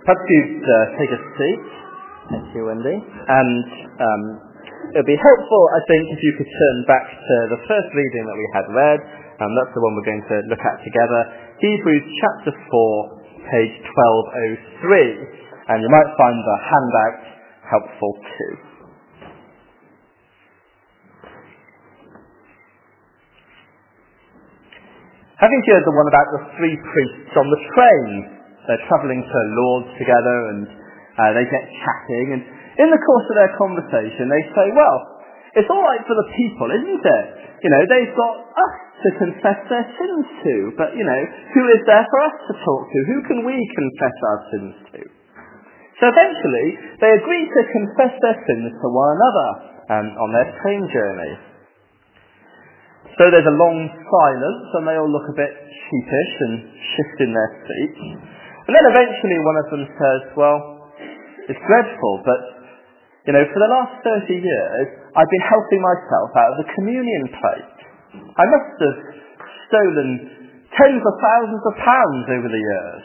Perhaps you'd take a seat. Thank you, Wendy. And it would be helpful, I think, if you could turn back to the first reading that we had read. That's the one we're going to look at together. Hebrews chapter 4, page 1203. And you might find the handout helpful too. Having heard the one about the three priests on the train, they're travelling to Lourdes together and they get chatting, and in the course of their conversation they say, well, it's all right for the people, isn't it? You know, they've got us to confess their sins to, but, you know, who is there for us to talk to? Who can we confess our sins to? So eventually they agree to confess their sins to one another on their train journey. So there's a long silence and they all look a bit sheepish and shift in their seats. And then eventually one of them says, well, it's dreadful, but, you know, for the last 30 years I've been helping myself out of the communion plate. I must have stolen tens of thousands of pounds over the years.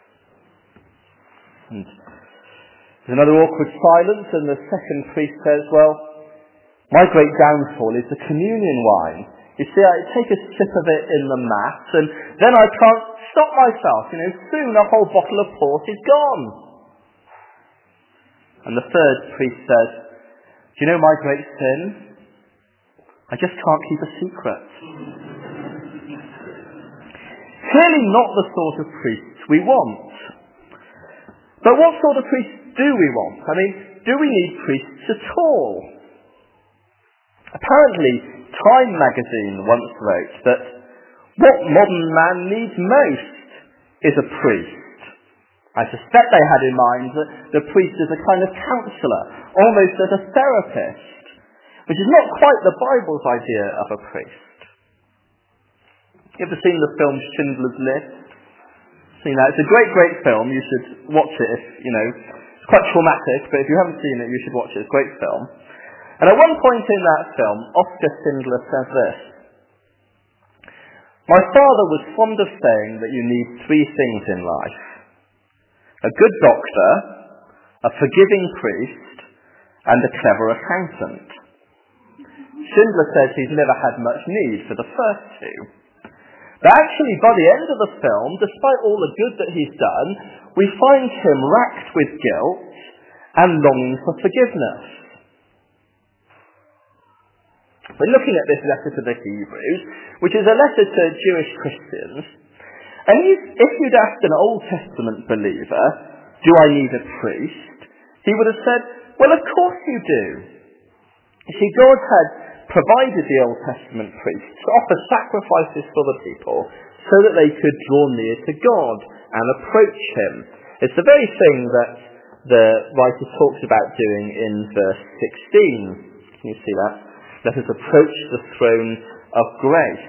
And there's another awkward silence and the second priest says, well, my great downfall is the communion wine. You see, I take a sip of it in the Mass, and then I can't stop myself. You know, soon a whole bottle of port is gone. And the third priest says, do you know my great sin? I just can't keep a secret. Clearly not the sort of priests we want. But what sort of priests do we want? I mean, do we need priests at all? Apparently, Time magazine once wrote that what modern man needs most is a priest. I suspect they had in mind that the priest is a kind of counsellor, almost as a therapist, which is not quite the Bible's idea of a priest. You ever seen the film Schindler's List? Seen that? It's a great, great film. You should watch it if, you know, it's quite traumatic, but if you haven't seen it, you should watch it. It's a great film. And at one point in that film, Oskar Schindler says this: my father was fond of saying that you need three things in life: a good doctor, a forgiving priest, and a clever accountant. Schindler says he's never had much need for the first two. But actually, by the end of the film, despite all the good that he's done, we find him racked with guilt and longing for forgiveness. We're looking at this letter to the Hebrews, which is a letter to Jewish Christians. And if you'd asked an Old Testament believer, do I need a priest? He would have said, well, of course you do. You see, God had provided the Old Testament priests to offer sacrifices for the people so that they could draw near to God and approach him. It's the very thing that the writer talks about doing in verse 16. Can you see that? Let us approach the throne of grace.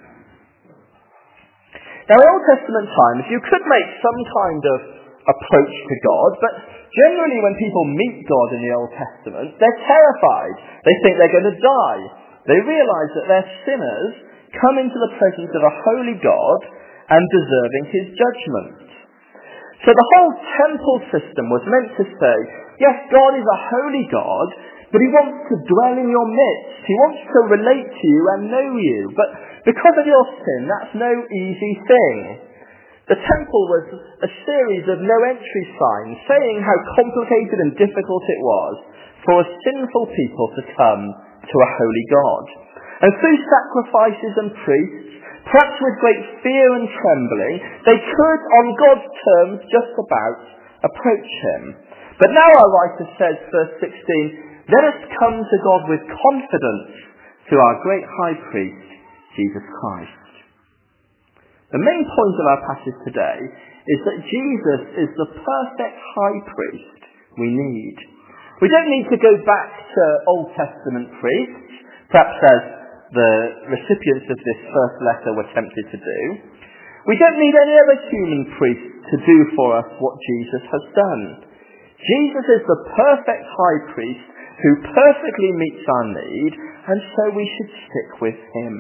Now, in Old Testament times, you could make some kind of approach to God, but generally when people meet God in the Old Testament, they're terrified. They think they're going to die. They realise that they're sinners, come into the presence of a holy God and deserving his judgment. So the whole temple system was meant to say, yes, God is a holy God, but he wants to dwell in your midst. He wants to relate to you and know you. But because of your sin, that's no easy thing. The temple was a series of no-entry signs saying how complicated and difficult it was for a sinful people to come to a holy God. And through sacrifices and priests, perhaps with great fear and trembling, they could, on God's terms, just about approach him. But now our writer says, verse 16, let us come to God with confidence through our great high priest, Jesus Christ. The main point of our passage today is that Jesus is the perfect high priest we need. We don't need to go back to Old Testament priests, perhaps as the recipients of this first letter were tempted to do. We don't need any other human priest to do for us what Jesus has done. Jesus is the perfect high priest who perfectly meets our need, and so we should stick with him.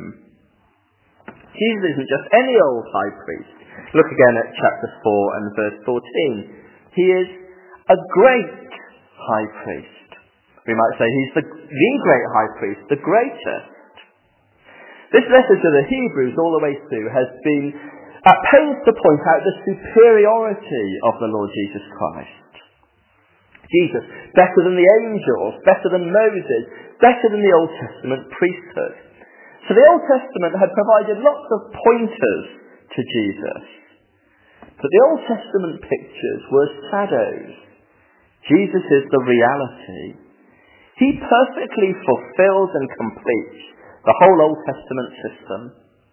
Jesus isn't just any old high priest. Look again at chapter 4 and verse 14. He is a great high priest. We might say he's the great high priest, the greatest. This letter to the Hebrews all the way through has been at pains to point out the superiority of the Lord Jesus Christ. Jesus, better than the angels, better than Moses, better than the Old Testament priesthood. So the Old Testament had provided lots of pointers to Jesus. But the Old Testament pictures were shadows. Jesus is the reality. He perfectly fulfills and completes the whole Old Testament system.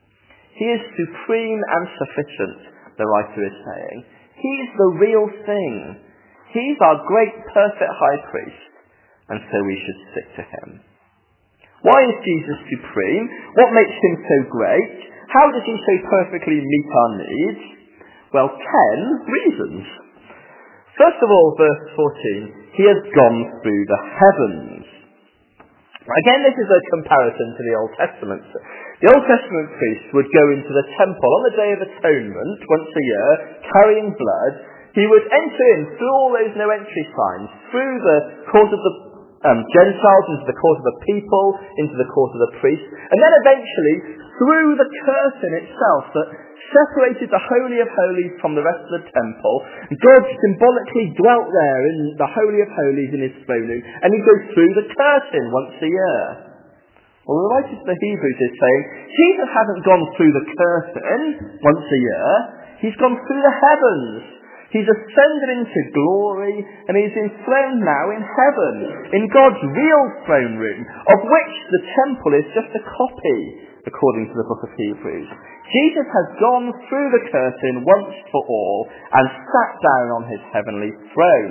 He is supreme and sufficient, the writer is saying. He's the real thing. He's our great perfect high priest, and so we should stick to him. Why is Jesus supreme? What makes him so great? How does he so perfectly meet our needs? Well, 10 reasons. First of all, verse 14, he has gone through the heavens. Again, this is a comparison to the Old Testament. The Old Testament priests would go into the temple on the Day of Atonement once a year, carrying blood. He would enter in through all those no entry signs, through the court of the Gentiles, into the court of the people, into the court of the priests, and then eventually through the curtain itself that separated the Holy of Holies from the rest of the temple. God symbolically dwelt there in the Holy of Holies in his throne room, and he goes through the curtain once a year. Well, the writer to the Hebrews is saying, Jesus hasn't gone through the curtain once a year, he's gone through the heavens. He's ascended into glory, and he's enthroned now in heaven, in God's real throne room, of which the temple is just a copy, according to the book of Hebrews. Jesus has gone through the curtain once for all, and sat down on his heavenly throne.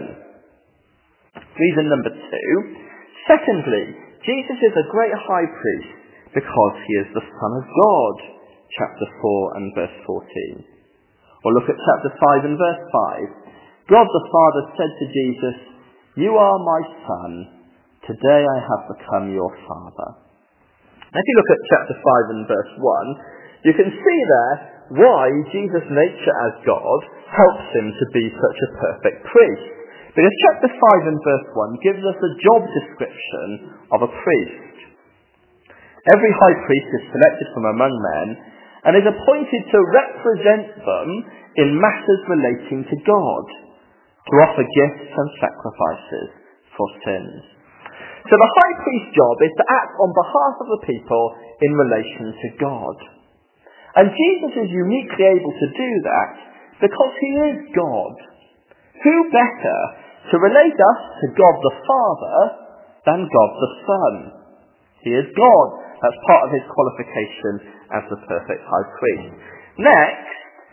Reason number 2. Secondly, Jesus is a great high priest, because he is the Son of God. Chapter 4 and verse 14. Or look at chapter 5 and verse 5. God the Father said to Jesus, "You are my Son. Today I have become your Father." Now, if you look at chapter 5 and verse 1, you can see there why Jesus' nature as God helps him to be such a perfect priest. Because chapter 5 and verse 1 gives us a job description of a priest. Every high priest is selected from among men, and is appointed to represent them in matters relating to God, to offer gifts and sacrifices for sins. So the high priest's job is to act on behalf of the people in relation to God. And Jesus is uniquely able to do that because he is God. Who better to relate us to God the Father than God the Son? He is God. That's part of his qualification as the perfect high priest. Next,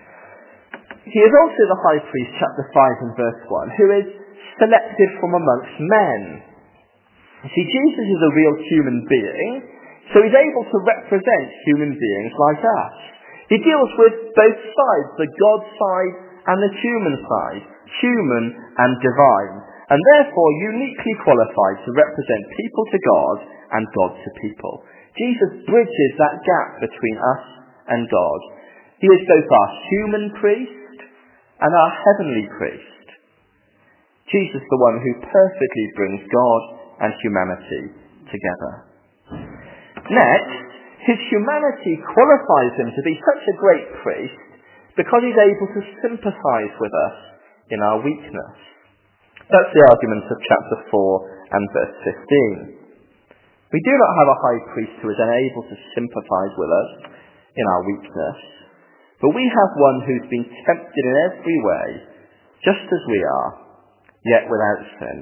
he is also the high priest, chapter 5 and verse 1, who is selected from amongst men. You see, Jesus is a real human being, so he's able to represent human beings like us. He deals with both sides, the God side and the human side, human and divine, and therefore uniquely qualified to represent people to God and God to people. Jesus bridges that gap between us and God. He is both our human priest and our heavenly priest. Jesus is the one who perfectly brings God and humanity together. Next, his humanity qualifies him to be such a great priest because he's able to sympathize with us in our weakness. That's the argument of chapter 4 and verse 15. We do not have a high priest who is unable to sympathize with us in our weakness, but we have one who's been tempted in every way, just as we are, yet without sin.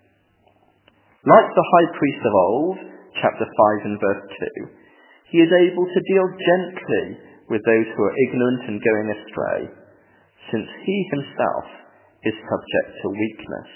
Like the high priest of old, chapter 5 and verse 2, he is able to deal gently with those who are ignorant and going astray, since he himself is subject to weakness.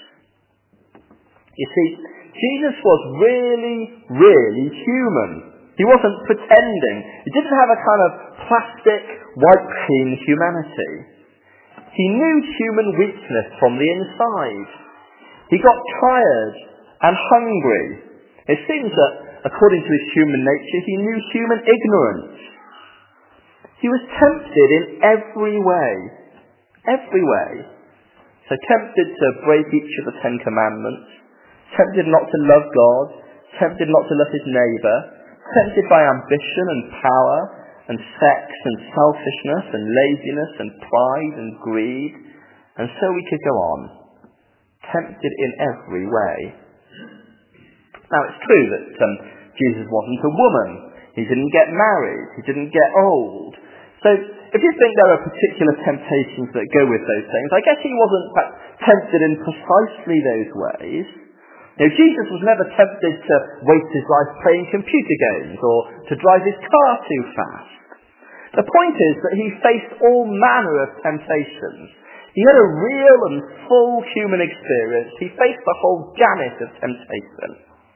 You see, Jesus was really, really human. He wasn't pretending. He didn't have a kind of plastic, white-clean humanity. He knew human weakness from the inside. He got tired and hungry. It seems that, according to his human nature, he knew human ignorance. He was tempted in every way. Every way. So tempted to break each of the 10 commandments, tempted not to love God, tempted not to love his neighbour, tempted by ambition and power and sex and selfishness and laziness and pride and greed, and so we could go on. Tempted in every way. Now it's true that Jesus wasn't a woman. He didn't get married. He didn't get old. So if you think there are particular temptations that go with those things, I guess he wasn't tempted in precisely those ways. Jesus was never tempted to waste his life playing computer games or to drive his car too fast. The point is that he faced all manner of temptations. He had a real and full human experience. He faced the whole gamut of temptation.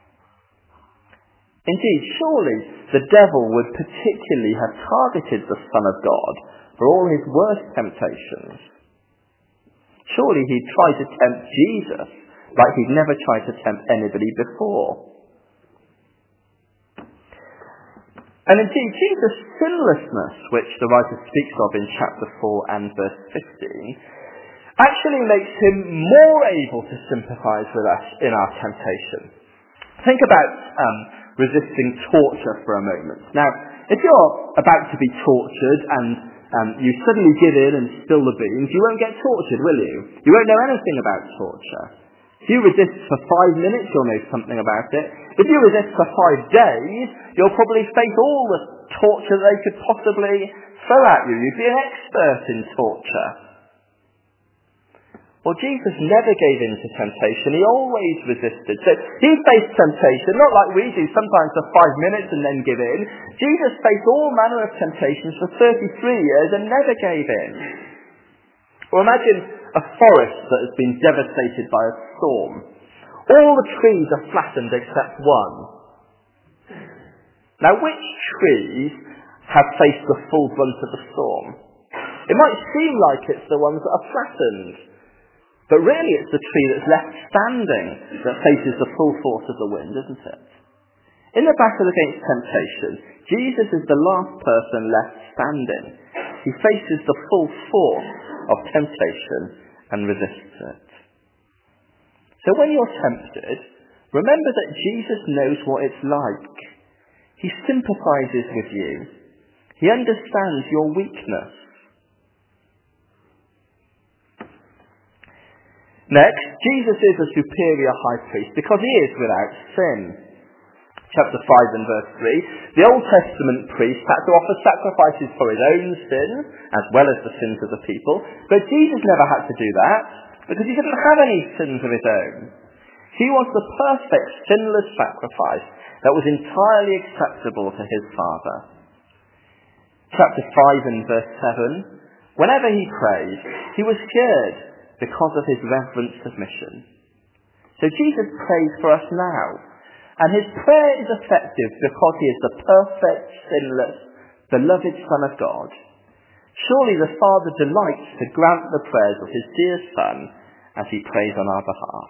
Indeed, surely the devil would particularly have targeted the Son of God for all his worst temptations. Surely he'd tried to tempt Jesus like he'd never tried to tempt anybody before. And indeed, Jesus' sinlessness, which the writer speaks of in chapter 4 and verse 15, actually makes him more able to sympathize with us in our temptation. Think about resisting torture for a moment. Now, if you're about to be tortured and you suddenly give in and spill the beans, you won't get tortured, will you? You won't know anything about torture. If you resist for 5 minutes, you'll know something about it. If you resist for 5 days, you'll probably face all the torture they could possibly throw at you. You'd be an expert in torture. Well, Jesus never gave in to temptation. He always resisted. So he faced temptation, not like we do, sometimes for 5 minutes and then give in. Jesus faced all manner of temptations for 33 years and never gave in. Or imagine a forest that has been devastated by a storm. All the trees are flattened except one. Now, which trees have faced the full brunt of the storm? It might seem like it's the ones that are flattened. But really it's the tree that's left standing that faces the full force of the wind, isn't it? In the battle against temptation, Jesus is the last person left standing. He faces the full force of temptation and resists it. So when you're tempted, remember that Jesus knows what it's like. He sympathizes with you. He understands your weakness. Next, Jesus is a superior high priest because he is without sin. Chapter 5 and verse 3, the Old Testament priest had to offer sacrifices for his own sins as well as the sins of the people, but Jesus never had to do that because he didn't have any sins of his own. He was the perfect sinless sacrifice that was entirely acceptable to his Father. Chapter 5 and verse 7, whenever he prayed, he was scared because of his reverent submission. So Jesus prays for us now, and his prayer is effective because he is the perfect, sinless, beloved Son of God. Surely the Father delights to grant the prayers of his dear Son as he prays on our behalf.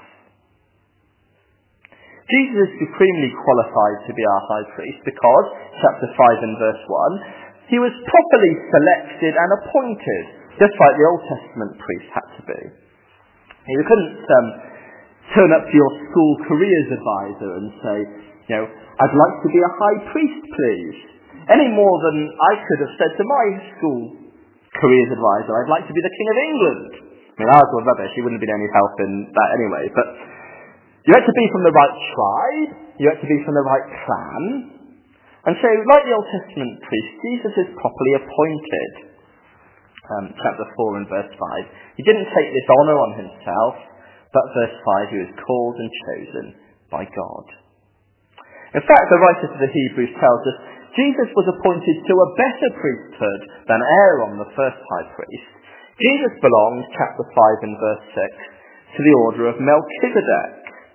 Jesus is supremely qualified to be our high priest because, chapter 5 and verse 1, he was properly selected and appointed, just like the Old Testament priest had to be. You couldn't turn up to your school careers advisor and say, I'd like to be a high priest, please. Any more than I could have said to my school careers advisor, I'd like to be the King of England. I mean, ours were rubbish. He wouldn't have been any help in that anyway. But you had to be from the right tribe. You had to be from the right clan. And so, like the Old Testament priest, Jesus is properly appointed. Chapter 4 and verse 5. He didn't take this honour on himself, but verse 5, he was called and chosen by God. In fact, the writer to the Hebrews tells us Jesus was appointed to a better priesthood than Aaron, the first high priest. Jesus belonged, chapter 5 and verse 6, to the order of Melchizedek.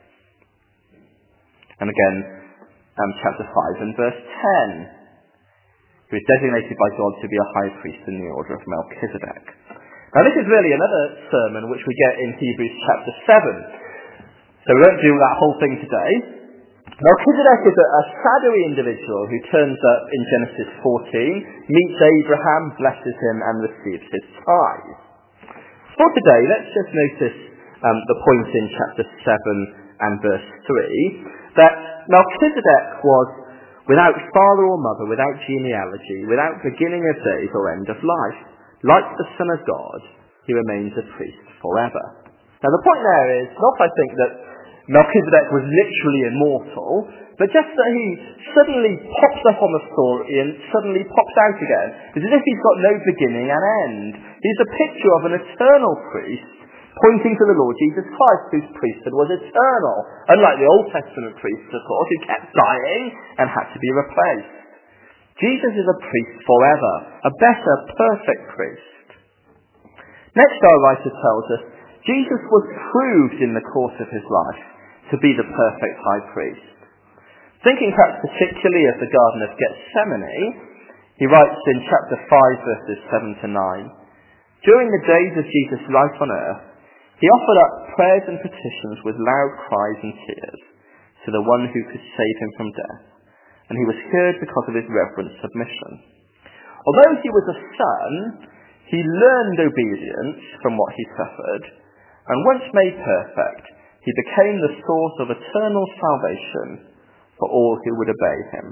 And again, chapter 5 and verse 10. He was designated by God to be a high priest in the order of Melchizedek. Now this is really another sermon which we get in Hebrews chapter 7. So we won't do that whole thing today. Melchizedek is a shadowy individual who turns up in Genesis 14, meets Abraham, blesses him and receives his tithe. For today, let's just notice the point in chapter 7 and verse 3, that Melchizedek was without father or mother, without genealogy, without beginning of days or end of life. Like the Son of God, he remains a priest forever. Now the point there is not, I think, that Melchizedek was literally immortal, but just that he suddenly pops up on the story and suddenly pops out again. It's as if he's got no beginning and end. He's a picture of an eternal priest, pointing to the Lord Jesus Christ, whose priesthood was eternal, unlike the Old Testament priests, of course, who kept dying and had to be replaced. Jesus is a priest forever, a better, perfect priest. Next, our writer tells us, Jesus was proved in the course of his life to be the perfect high priest. Thinking perhaps particularly of the Garden of Gethsemane, he writes in chapter 5, verses 7 to 9, during the days of Jesus' life on earth, he offered up prayers and petitions with loud cries and tears to the one who could save him from death, and he was heard because of his reverent submission. Although he was a son, he learned obedience from what he suffered, and once made perfect, he became the source of eternal salvation for all who would obey him.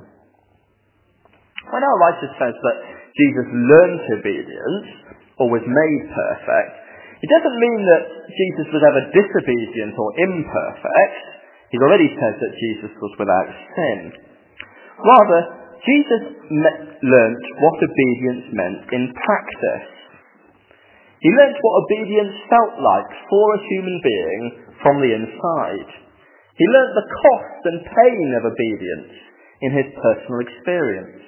When our writer says that Jesus learned obedience, or was made perfect, it doesn't mean that Jesus was ever disobedient or imperfect. He's already said that Jesus was without sin. Rather, Jesus learnt what obedience meant in practice. He learnt what obedience felt like for a human being from the inside. He learnt the cost and pain of obedience in his personal experience.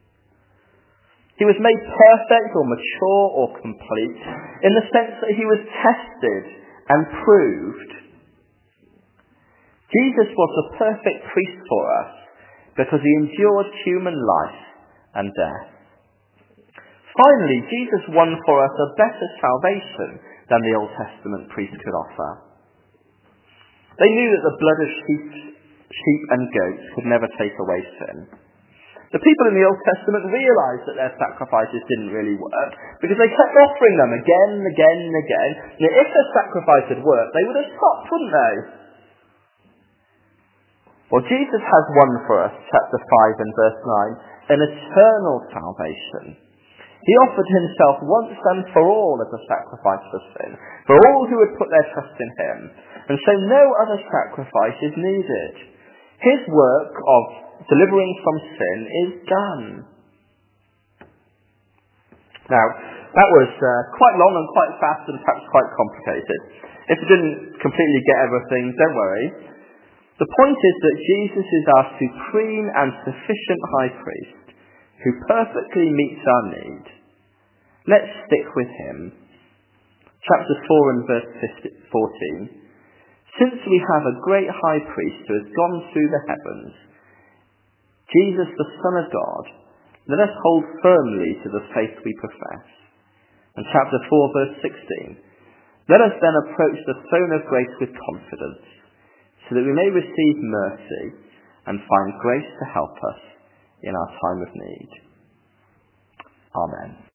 He was made perfect or mature or complete in the sense that he was tested and proved. Jesus was the perfect priest for us because he endured human life and death. Finally, Jesus won for us a better salvation than the Old Testament priest could offer. They knew that the blood of sheep and goats could never take away sin. The people in the Old Testament realised that their sacrifices didn't really work because they kept offering them again and again and again. Now, if their sacrifice had worked, they would have stopped, wouldn't they? Well, Jesus has won for us, chapter 5 and verse 9, an eternal salvation. He offered himself once and for all as a sacrifice for sin, for all who would put their trust in him, and so no other sacrifice is needed. His work of delivering from sin is done. Now, that was quite long and quite fast and perhaps quite complicated. If you didn't completely get everything, don't worry. The point is that Jesus is our supreme and sufficient high priest, who perfectly meets our need. Let's stick with him. Chapter 4 and verse 14. Since we have a great high priest who has gone through the heavens, Jesus the Son of God, let us hold firmly to the faith we profess. And chapter 4 verse 16. Let us then approach the throne of grace with confidence, so that we may receive mercy and find grace to help us in our time of need. Amen.